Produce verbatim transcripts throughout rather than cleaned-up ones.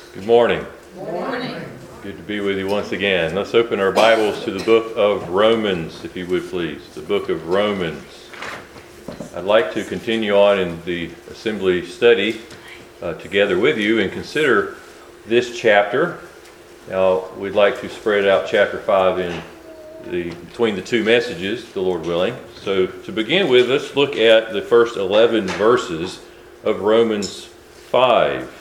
Good morning. Good morning. Good to be with you once again. Let's open our Bibles to the book of Romans, if you would please. The book of Romans. I'd like to continue on in the assembly study uh, together with you and consider this chapter. Now, we'd like to spread out chapter five in the between the two messages, the Lord willing. So to begin with, let's look at the first eleven verses of Romans five.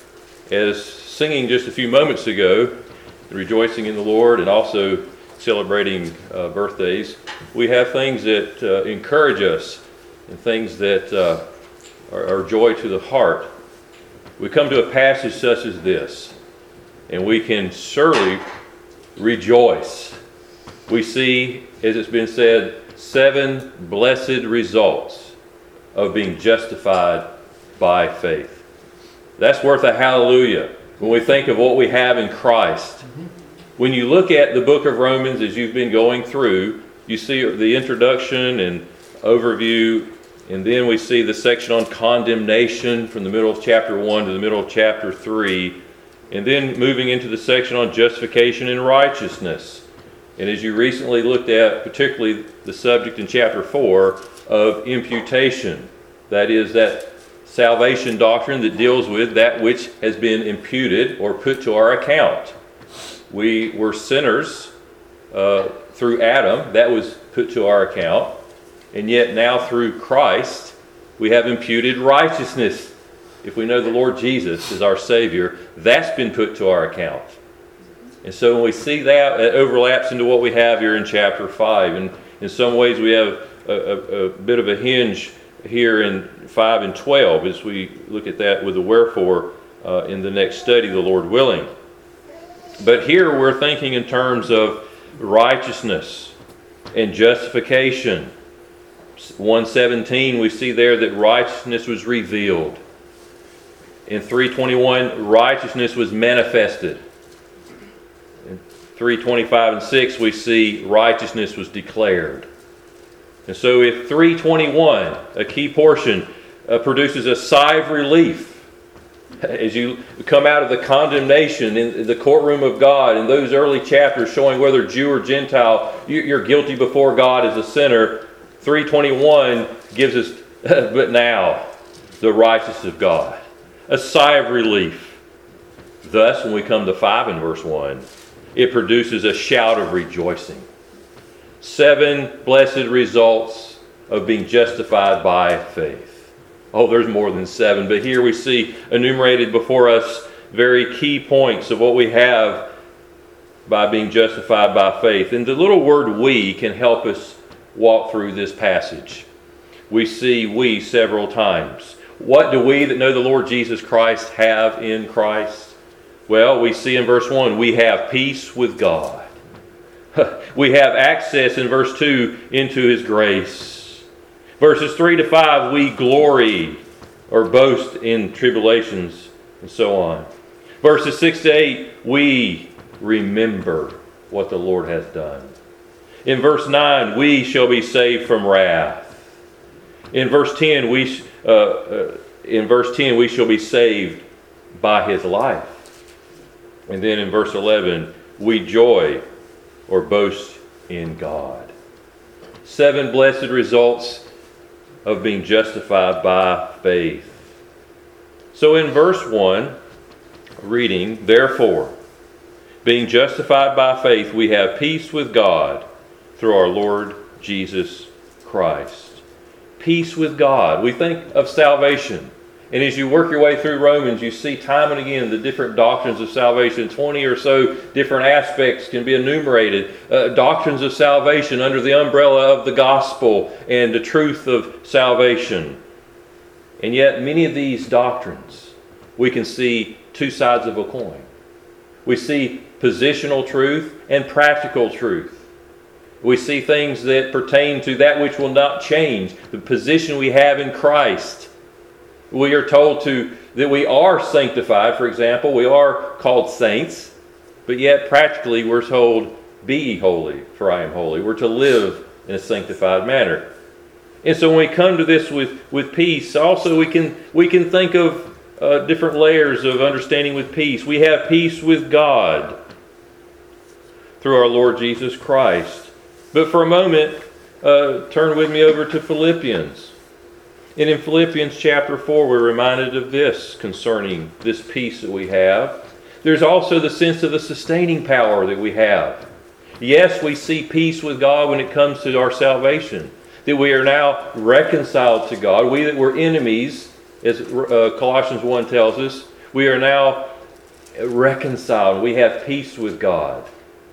As singing just a few moments ago, rejoicing in the Lord and also celebrating uh, birthdays, we have things that uh, encourage us and things that uh, are, are joy to the heart. We come to a passage such as this, and we can surely rejoice. We see, as it's been said, seven blessed results of being justified by faith. That's worth a hallelujah when we think of what we have in Christ. When you look at the book of Romans as you've been going through, you see the introduction and overview, and then we see the section on condemnation from the middle of chapter one to the middle of chapter three, and then moving into the section on justification and righteousness. And as you recently looked at, particularly the subject in chapter four of imputation, that is that salvation doctrine that deals with that which has been imputed or put to our account. We were sinners uh, through Adam, that was put to our account, and yet now through Christ we have imputed righteousness. If we know the Lord Jesus is our Savior, that's been put to our account. And so when we see that, it overlaps into what we have here in chapter five. And in some ways we have a, a, a bit of a hinge here in five and twelve as we look at that with the wherefore uh, in the next study, the Lord willing. But here we're thinking in terms of righteousness and justification. one seventeen, we see there that righteousness was revealed. In three twenty-one, righteousness was manifested. In three twenty-five and six, we see righteousness was declared. And so if three twenty-one, a key portion, uh, produces a sigh of relief as you come out of the condemnation in the courtroom of God in those early chapters showing whether Jew or Gentile, you're guilty before God as a sinner, three twenty-one gives us, but now, the righteousness of God. A sigh of relief. Thus, when we come to five in verse one, it produces a shout of rejoicing. Seven blessed results of being justified by faith. Oh, there's more than seven, but here we see enumerated before us very key points of what we have by being justified by faith. And the little word "we" can help us walk through this passage. We see "we" several times. What do we that know the Lord Jesus Christ have in Christ? Well, we see in verse one, we have peace with God. We have access in verse two into His grace. Verses three to five, we glory or boast in tribulations and so on. Verses six to eight, we remember what the Lord has done. In verse nine, we shall be saved from wrath. In verse ten, we uh, uh, in verse ten, we shall be saved by His life. And then in verse eleven, we joy or boast in God. Seven blessed results of being justified by faith. So in verse one, reading, therefore, being justified by faith, we have peace with God through our Lord Jesus Christ. Peace with God. We think of salvation. And as you work your way through Romans, you see time and again the different doctrines of salvation. twenty or so different aspects can be enumerated. Uh, doctrines of salvation under the umbrella of the gospel and the truth of salvation. And yet many of these doctrines, we can see two sides of a coin. We see positional truth and practical truth. We see things that pertain to that which will not change, the position we have in Christ. We are told to that we are sanctified, for example. We are called saints, but yet practically we're told, be ye holy, for I am holy. We're to live in a sanctified manner. And so when we come to this with, with peace, also we can we can think of uh, different layers of understanding with peace. We have peace with God through our Lord Jesus Christ. But for a moment, uh, turn with me over to Philippians. And in Philippians chapter four, we're reminded of this concerning this peace that we have. There's also the sense of the sustaining power that we have. Yes, we see peace with God when it comes to our salvation, that we are now reconciled to God. We that were enemies, as uh, Colossians one tells us, we are now reconciled. We have peace with God.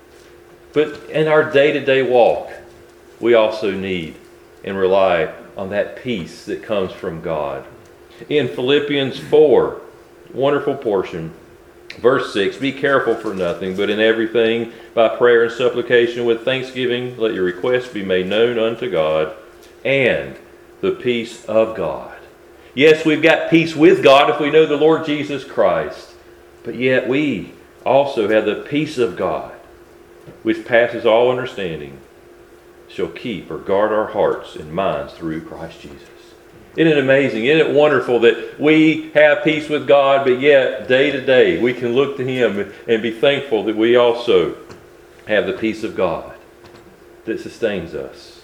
But in our day-to-day walk, we also need and rely on that peace that comes from God. In Philippians four, wonderful portion, verse six, be careful for nothing, but in everything, by prayer and supplication with thanksgiving, let your requests be made known unto God, and the peace of God. Yes, we've got peace with God if we know the Lord Jesus Christ, but yet we also have the peace of God, which passes all understanding, shall keep or guard our hearts and minds through Christ Jesus. Isn't it amazing? Isn't it wonderful that we have peace with God, but yet day to day we can look to Him and be thankful that we also have the peace of God that sustains us.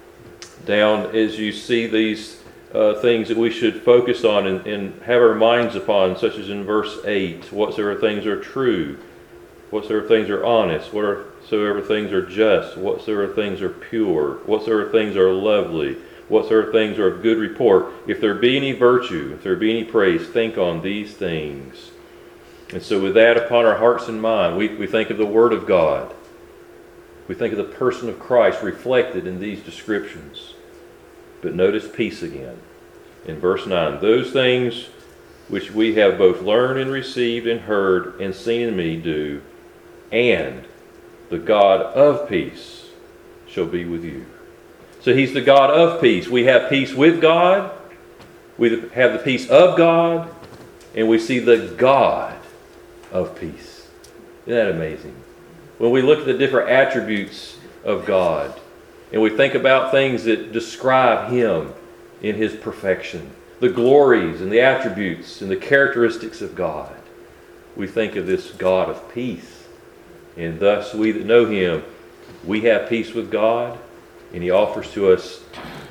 Down as you see these uh, things that we should focus on and, and have our minds upon, such as in verse eight, whatsoever things are true, whatsoever things are honest, whatsoever things are just, whatsoever things are pure, whatsoever things are lovely, whatsoever things are of good report, if there be any virtue, if there be any praise, think on these things. And so with that upon our hearts and mind, we, we think of the Word of God. We think of the person of Christ reflected in these descriptions. But notice peace again. In verse nine, those things which we have both learned and received and heard and seen in me do, and the God of peace shall be with you. So He's the God of peace. We have peace with God, we have the peace of God, and we see the God of peace. Isn't that amazing? When we look at the different attributes of God, and we think about things that describe Him in His perfection, the glories and the attributes and the characteristics of God, we think of this God of peace. And thus we that know Him, we have peace with God, and He offers to us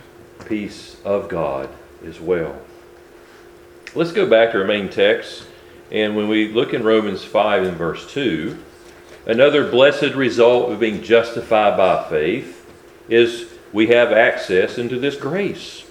peace of God as well. Let's go back to our main text. And when we look in Romans five and verse two, another blessed result of being justified by faith is we have access into this grace.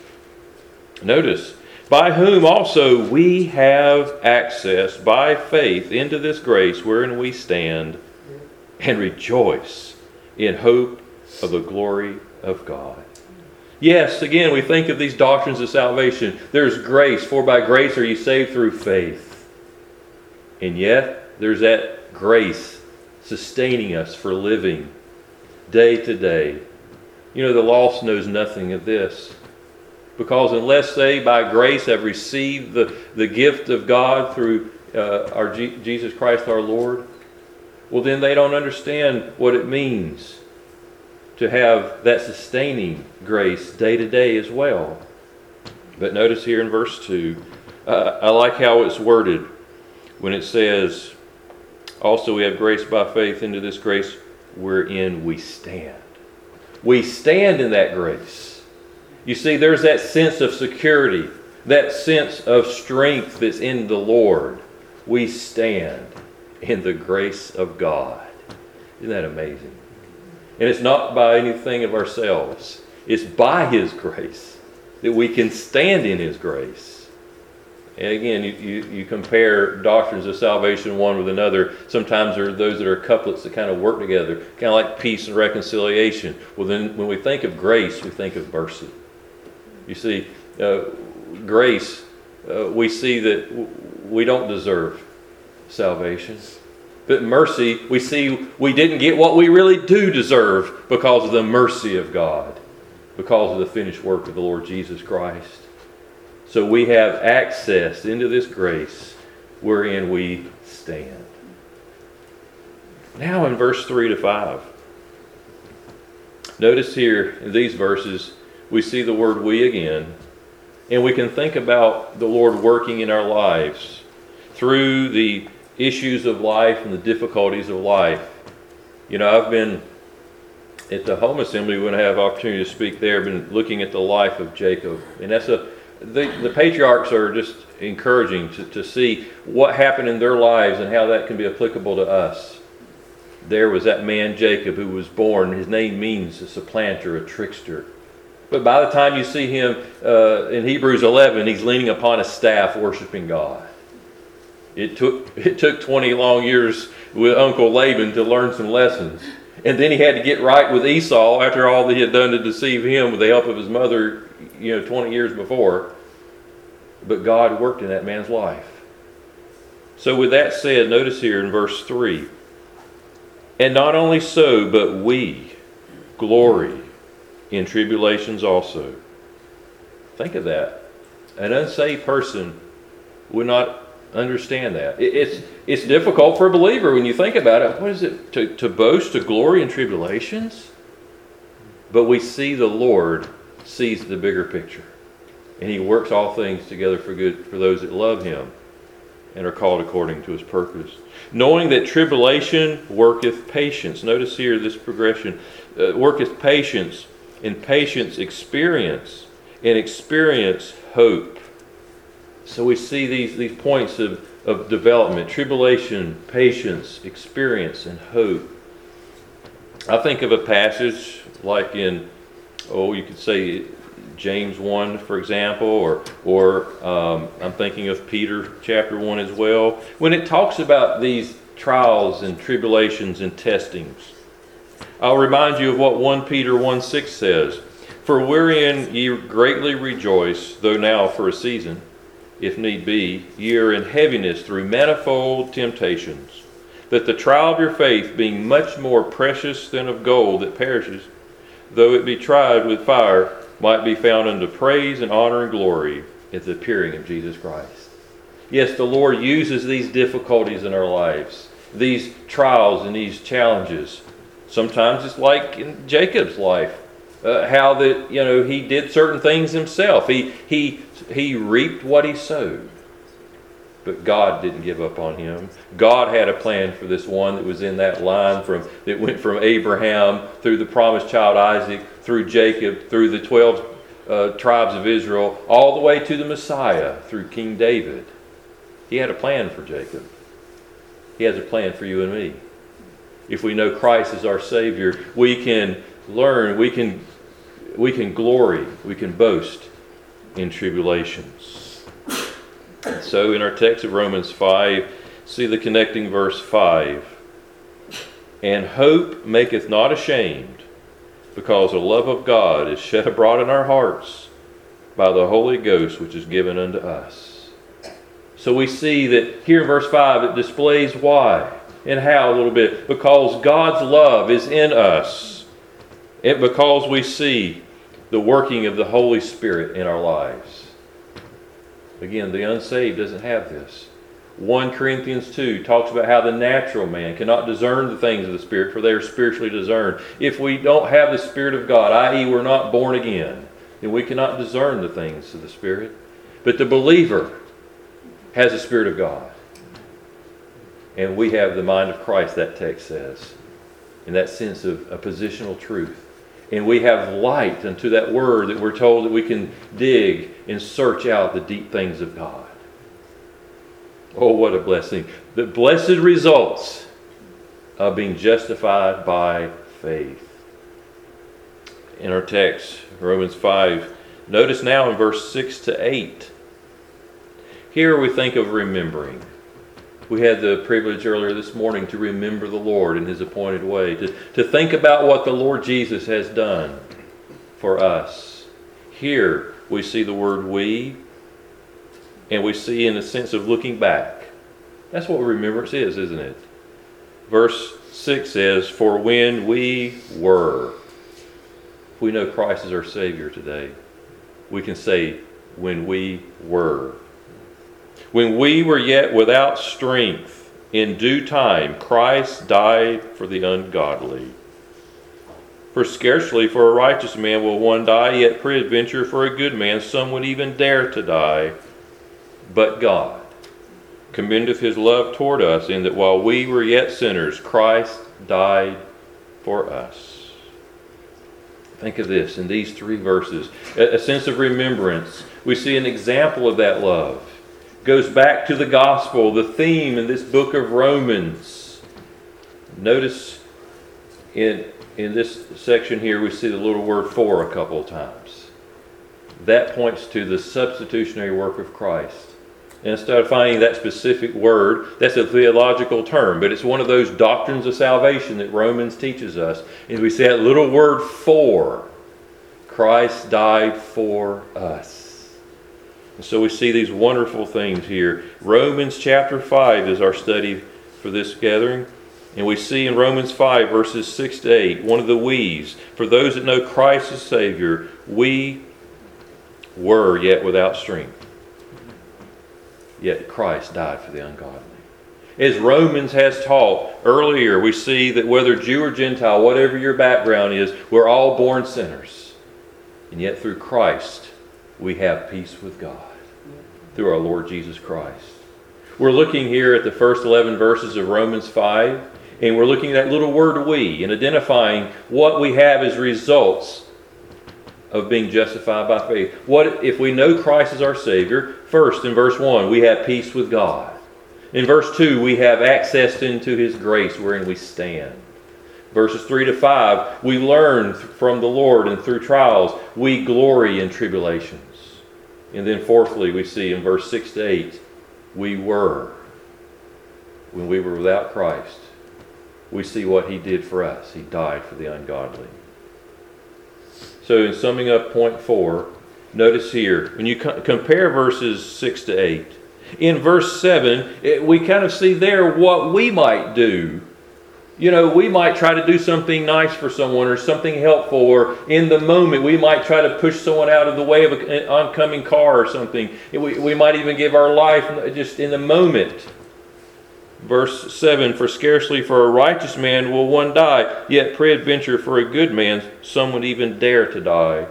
Notice, by whom also we have access by faith into this grace wherein we stand and rejoice in hope of the glory of God. Yes, again, we think of these doctrines of salvation. There's grace, for by grace are you saved through faith. And yet, there's that grace sustaining us for living day to day. You know, the lost knows nothing of this. Because unless they, by grace, have received the, the gift of God through uh, our G- Jesus Christ our Lord, well, then they don't understand what it means to have that sustaining grace day to day as well. But notice here in verse two, uh, I like how it's worded when it says, also we have grace by faith into this grace wherein we stand. We stand in that grace. You see, there's that sense of security, that sense of strength that's in the Lord. We stand in the grace of God. Isn't that amazing? And it's not by anything of ourselves. It's by His grace that we can stand in His grace. And again, you, you, you compare doctrines of salvation one with another. Sometimes there are those that are couplets that kind of work together, kind of like peace and reconciliation. Well, then when we think of grace, we think of mercy. You see, uh, grace, uh, we see that w- we don't deserve salvation. But mercy, we see we didn't get what we really do deserve because of the mercy of God, because of the finished work of the Lord Jesus Christ. So we have access into this grace wherein we stand. Now in verse three to five. Notice here in these verses, we see the word we again. And we can think about the Lord working in our lives through the issues of life and the difficulties of life. You know, I've been at the home assembly when I have opportunity to speak there. I've been looking at the life of Jacob. And that's a, the, the patriarchs are just encouraging to, to see what happened in their lives and how that can be applicable to us. There was that man Jacob who was born. His name means a supplanter, a trickster. But by the time you see him uh, in Hebrews eleven, he's leaning upon a staff worshiping God. It took it took twenty long years with Uncle Laban to learn some lessons. And then he had to get right with Esau after all that he had done to deceive him with the help of his mother, you know, twenty years before. But God worked in that man's life. So with that said, notice here in verse three, and not only so, but we glory in tribulations also. Think of that. An unsaved person would not understand that. It's it's difficult for a believer when you think about it. What is it? To, to boast, to glory in tribulations? But we see the Lord sees the bigger picture. And He works all things together for good for those that love Him and are called according to His purpose. Knowing that tribulation worketh patience. Notice here this progression. Uh, worketh patience, and patience experience, and experience hope. So we see these, these points of, of development. Tribulation, patience, experience, and hope. I think of a passage like in, oh, you could say James one, for example, or or um, I'm thinking of Peter chapter one as well. When it talks about these trials and tribulations and testings, I'll remind you of what First Peter one six says. For wherein ye greatly rejoice, though now for a season, if need be, ye are in heaviness through manifold temptations, that the trial of your faith, being much more precious than of gold that perishes, though it be tried with fire, might be found unto praise and honor and glory at the appearing of Jesus Christ. Yes, the Lord uses these difficulties in our lives, these trials and these challenges. Sometimes it's like in Jacob's life, uh, how that, you know, he did certain things himself. He he he reaped what he sowed. But God didn't give up on him. God had a plan for this one that was in that line from that went from Abraham through the promised child Isaac, through Jacob, through the twelve uh, tribes of Israel, all the way to the Messiah through King David. He had a plan for Jacob. He has a plan for you and me. If we know Christ as our Savior, we can learn, we can we can glory, we can boast in tribulations. So in our text of Romans five, see the connecting verse five. And hope maketh not ashamed, because the love of God is shed abroad in our hearts by the Holy Ghost which is given unto us. So we see that here in verse five it displays why and how a little bit. Because God's love is in us. And because we see the working of the Holy Spirit in our lives. Again, the unsaved doesn't have this. First Corinthians two talks about how the natural man cannot discern the things of the Spirit, for they are spiritually discerned. If we don't have the Spirit of God, that is we're not born again, then we cannot discern the things of the Spirit. But the believer has the Spirit of God. And we have the mind of Christ, that text says, in that sense of a positional truth. And we have light unto that word that we're told that we can dig and search out the deep things of God. Oh, what a blessing. The blessed results of being justified by faith. In our text, Romans five, notice now in verse six to eight. Here we think of remembering. We had the privilege earlier this morning to remember the Lord in His appointed way, to, to think about what the Lord Jesus has done for us. Here we see the word we, and we see in the sense of looking back. That's what remembrance is, isn't it? Verse six says, for when we were. If we know Christ is our Savior today, we can say, when we were. When we were yet without strength, in due time, Christ died for the ungodly. For scarcely for a righteous man will one die, yet peradventure for a good man some would even dare to die. But God commendeth his love toward us, in that while we were yet sinners, Christ died for us. Think of this in these three verses. A sense of remembrance. We see an example of that love. It goes back to the gospel, the theme in this book of Romans. Notice in, in this section here we see the little word "for" a couple of times. That points to the substitutionary work of Christ. And instead of finding that specific word, that's a theological term, but it's one of those doctrines of salvation that Romans teaches us. And we see that little word "for." Christ died for us. And so we see these wonderful things here. Romans chapter five is our study for this gathering. And we see in Romans five verses six to eight, one of the we's. For those that know Christ as Savior, we were yet without strength. Yet Christ died for the ungodly. As Romans has taught earlier, we see that whether Jew or Gentile, whatever your background is, we're all born sinners. And yet through Christ, we have peace with God. Through our Lord Jesus Christ. We're looking here at the first eleven verses of Romans five, and we're looking at that little word "we" and identifying what we have as results of being justified by faith. What if we know Christ as our Savior? First, in verse one, we have peace with God. In verse two, we have access into His grace wherein we stand. Verses three to five, we learn from the Lord, and through trials, we glory in tribulations. And then fourthly, we see in verse six to eight, we were, when we were without Christ, we see what He did for us. He died for the ungodly. So in summing up point four, notice here, when you co- compare verses six to eight, in verse seven, it, we kind of see there what we might do. You know, we might try to do something nice for someone or something helpful, or in the moment we might try to push someone out of the way of an oncoming car or something. We, we might even give our life just in the moment. Verse seven, for scarcely for a righteous man will one die, yet peradventure for a good man some would even dare to die.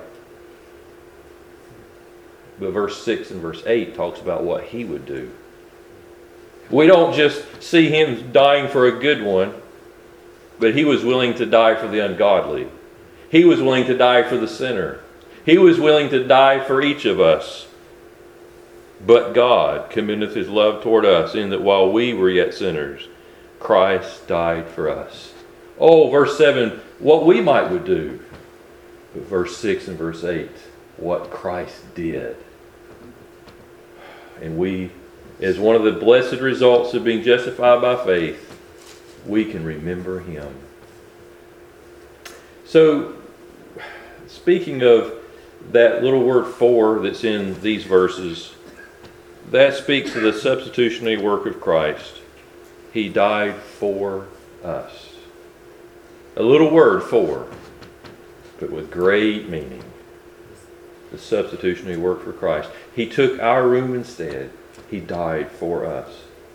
But verse six and verse eight talks about what he would do. We don't just see him dying for a good one, but he was willing to die for the ungodly. He was willing to die for the sinner. He was willing to die for each of us. But God commendeth His love toward us, in that while we were yet sinners, Christ died for us. Oh, verse seven, what we might would do. But verse six and verse eight, what Christ did. And we, as one of the blessed results of being justified by faith, we can remember Him. So, speaking of that little word "for" that's in these verses, that speaks of the substitutionary work of Christ. He died for us. A little word "for," but with great meaning. The substitutionary work for Christ. He took our room instead. He died for us.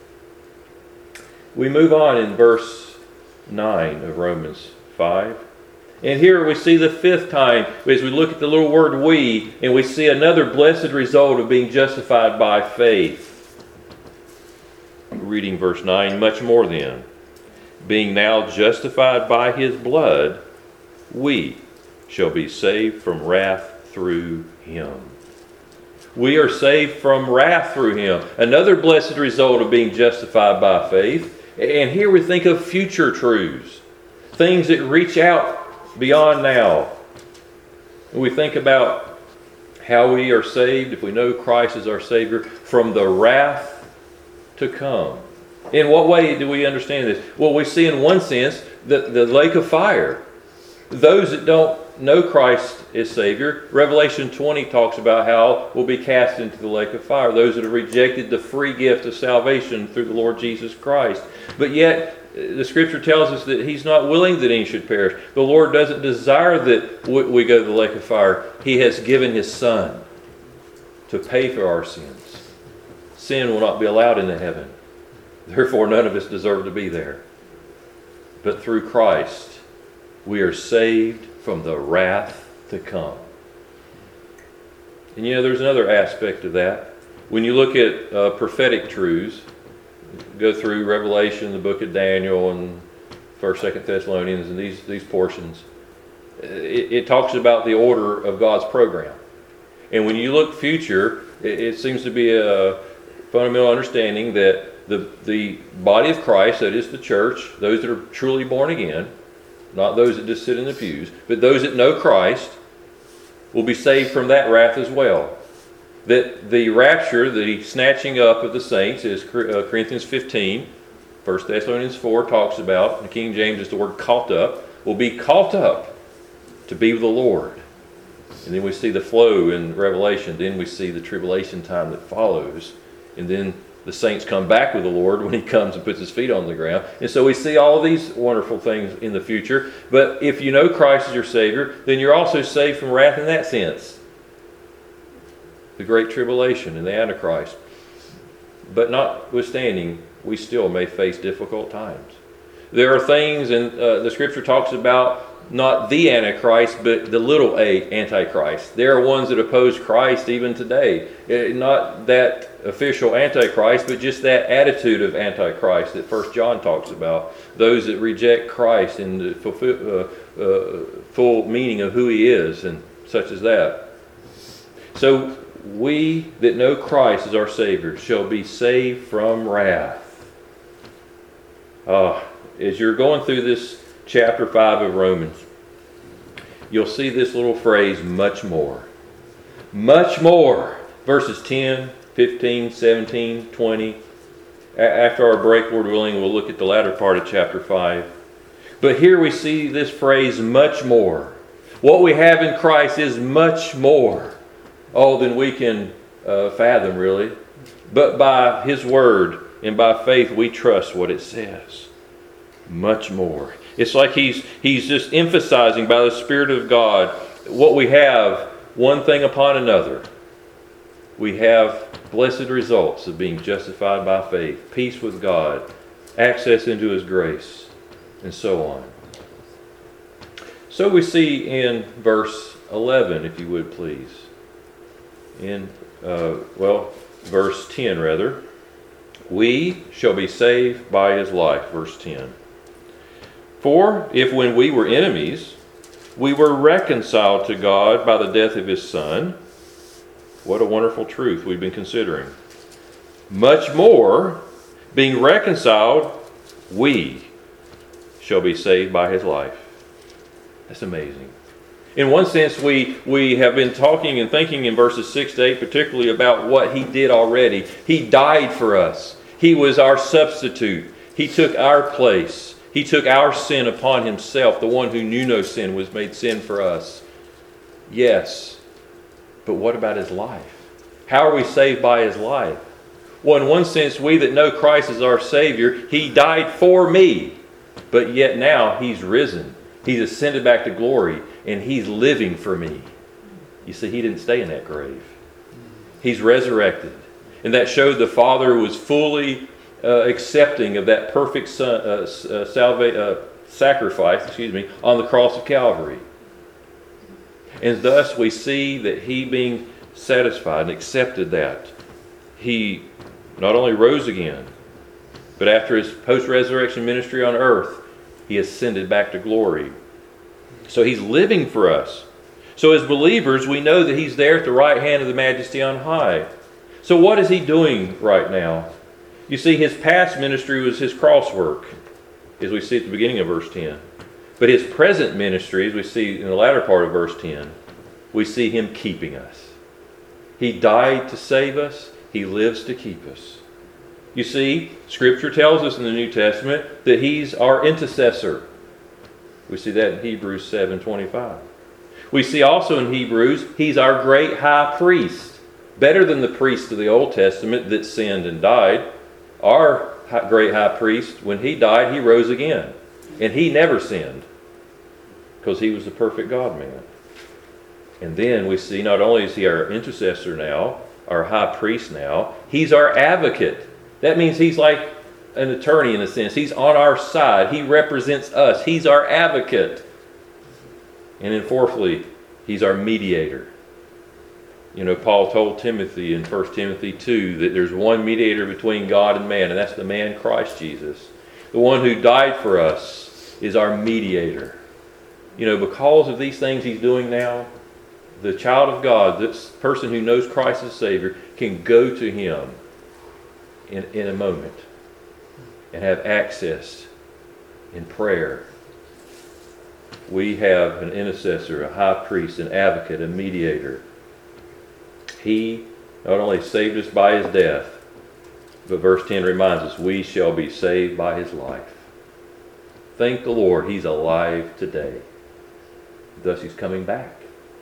We move on in verse nine of Romans five. And here we see the fifth time, as we look at the little word "we," and we see another blessed result of being justified by faith. Reading verse nine, much more then, being now justified by His blood, we shall be saved from wrath through Him. We are saved from wrath through Him. Another blessed result of being justified by faith. And here we think of future truths, things that reach out beyond now. We think about how we are saved, if we know Christ as our Savior, from the wrath to come. In what way do we understand this? Well, we see in one sense the, the lake of fire. Those that don't know Christ as Savior, Revelation twenty talks about how we'll be cast into the lake of fire. Those that have rejected the free gift of salvation through the Lord Jesus Christ. But yet, the Scripture tells us that He's not willing that any should perish. The Lord doesn't desire that we go to the lake of fire. He has given His Son to pay for our sins. Sin will not be allowed into heaven. Therefore, none of us deserve to be there. But through Christ, we are saved from the wrath to come. And you know, there's another aspect of that. When you look at uh, prophetic truths, go through Revelation, the book of Daniel, and First, Second Thessalonians, and these these portions, it, it talks about the order of God's program. And when you look future, it, it seems to be a fundamental understanding that the the body of Christ, that is the church, those that are truly born again, not those that just sit in the pews, but those that know Christ, will be saved from that wrath as well. That the rapture, the snatching up of the saints, as Corinthians fifteen, First Thessalonians four talks about, the King James is the word caught up, will be caught up to be with the Lord. And then we see the flow in Revelation. Then we see the tribulation time that follows. And then the saints come back with the Lord when He comes and puts His feet on the ground. And so we see all these wonderful things in the future. But if you know Christ as your Savior, then you're also saved from wrath in that sense. The Great Tribulation and the Antichrist. But notwithstanding, we still may face difficult times. There are things, and uh, the Scripture talks about not the Antichrist, but the little a Antichrist. There are ones that oppose Christ even today. Uh, not that official Antichrist, but just that attitude of Antichrist that First John talks about. Those that reject Christ in the fulfill, uh, uh, full meaning of who He is, and such as that. So we that know Christ as our Savior shall be saved from wrath. Uh, as you're going through this chapter five of Romans, you'll see this little phrase, much more. Much more. Verses ten, fifteen, seventeen, twenty. After our break, Lord willing, we'll look at the latter part of chapter five. But here we see this phrase, much more. What we have in Christ is much more. Oh, than we can uh, fathom, really. But by His Word and by faith, we trust what it says. Much more. It's like he's he's just emphasizing by the Spirit of God what we have, one thing upon another. We have blessed results of being justified by faith, peace with God, access into His grace, and so on. So we see in verse eleven, if you would please. In, uh, well, verse ten rather. We shall be saved by His life, verse ten. For if when we were enemies, we were reconciled to God by the death of His Son. What a wonderful truth we've been considering. Much more, being reconciled, we shall be saved by His life. That's amazing. In one sense, we, we have been talking and thinking in verses six to eight particularly about what He did already. He died for us. He was our substitute. He took our place. He took our sin upon Himself. The one who knew no sin was made sin for us. Yes, but what about His life? How are we saved by His life? Well, in one sense, we that know Christ as our Savior, He died for me. But yet now He's risen. He's ascended back to glory. And He's living for me. You see, He didn't stay in that grave. He's resurrected. And that showed the Father was fully uh, accepting of that perfect son, uh, uh, salva- uh, sacrifice excuse me, on the cross of Calvary. And thus we see that He being satisfied and accepted that, He not only rose again, but after His post-resurrection ministry on earth, He ascended back to glory. So He's living for us. So as believers, we know that He's there at the right hand of the Majesty on high. So what is He doing right now? You see, His past ministry was His cross work, as we see at the beginning of verse ten. But His present ministry, as we see in the latter part of verse ten, we see Him keeping us. He died to save us. He lives to keep us. You see, Scripture tells us in the New Testament that He's our intercessor. We see that in Hebrews seven twenty-five. We see also in Hebrews, He's our great high priest. Better than the priests of the Old Testament that sinned and died. Our great high priest, when He died, He rose again. And He never sinned. Because He was the perfect God-man. And then we see not only is He our intercessor now, our high priest now, He's our advocate. That means He's like an attorney in a sense. He's on our side. He represents us. He's our advocate. And then fourthly, he's our mediator. You know, Paul told Timothy in First Timothy two that there's one mediator between God and man, and that's the man Christ Jesus. The one who died for us is our mediator. You know, because of these things he's doing now, the child of God, this person who knows Christ as Savior, can go to him in, in a moment and have access in prayer. We have an intercessor, a high priest, an advocate, a mediator. He not only saved us by his death, but verse ten reminds us, we shall be saved by his life. Thank the Lord, he's alive today. Thus he's coming back.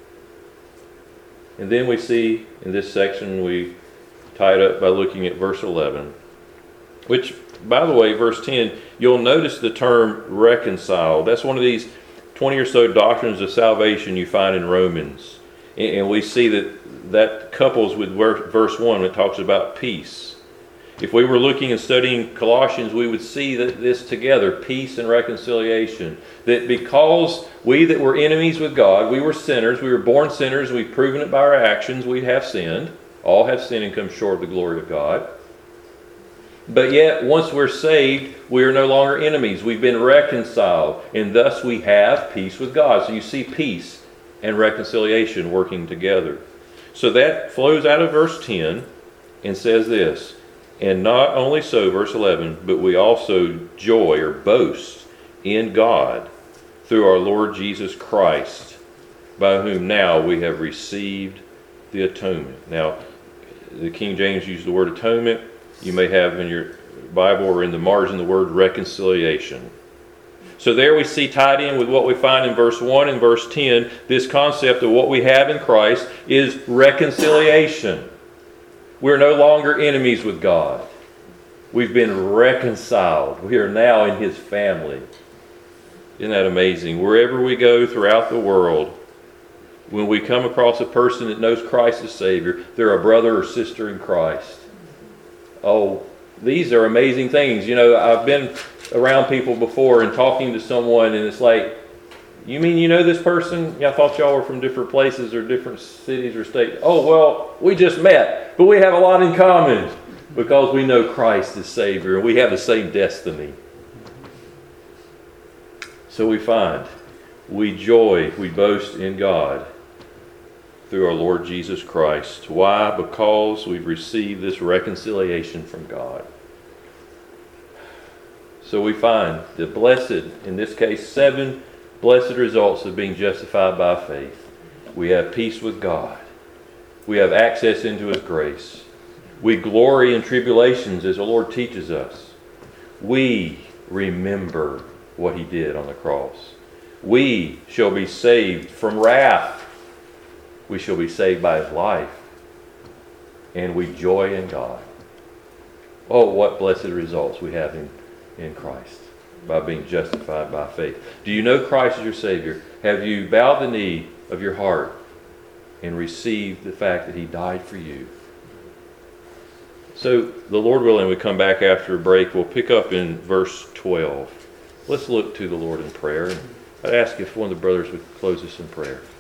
And then we see in this section, we tie it up by looking at verse eleven, which, by the way, verse ten, you'll notice the term reconciled. That's one of these twenty or so doctrines of salvation you find in Romans. And we see that that couples with verse one when it talks about peace. If we were looking and studying Colossians, we would see that this together, peace and reconciliation. That because we that were enemies with God, we were sinners, we were born sinners, we've proven it by our actions, we have sinned. All have sinned and come short of the glory of God. But yet, once we're saved, we are no longer enemies. We've been reconciled, and thus we have peace with God. So you see peace and reconciliation working together. So that flows out of verse ten and says this, and not only so, verse eleven, but we also joy or boast in God through our Lord Jesus Christ, by whom now we have received the atonement. Now, the King James uses the word atonement. You may have in your Bible or in the margin the word reconciliation. So there we see tied in with what we find in verse one and verse ten, this concept of what we have in Christ is reconciliation. We're no longer enemies with God. We've been reconciled. We are now in his family. Isn't that amazing? Wherever we go throughout the world, when we come across a person that knows Christ as Savior, they're a brother or sister in Christ. Oh, these are amazing things. You know, I've been around people before and talking to someone, and it's like, you mean you know this person? Yeah, I thought y'all were from different places or different cities or states. Oh, well, we just met, but we have a lot in common because we know Christ as Savior and we have the same destiny. So we find we joy, we boast in God through our Lord Jesus Christ. Why? Because we've received this reconciliation from God. So we find the blessed, in this case, seven blessed results of being justified by faith. We have peace with God. We have access into his grace. We glory in tribulations as the Lord teaches us. We remember what he did on the cross. We shall be saved from wrath. We shall be saved by his life. And we joy in God. Oh, what blessed results we have in, in Christ by being justified by faith. Do you know Christ as your Savior? Have you bowed the knee of your heart and received the fact that he died for you? So, the Lord willing, we come back after a break. We'll pick up in verse twelve. Let's look to the Lord in prayer. And I'd ask if one of the brothers would close us in prayer.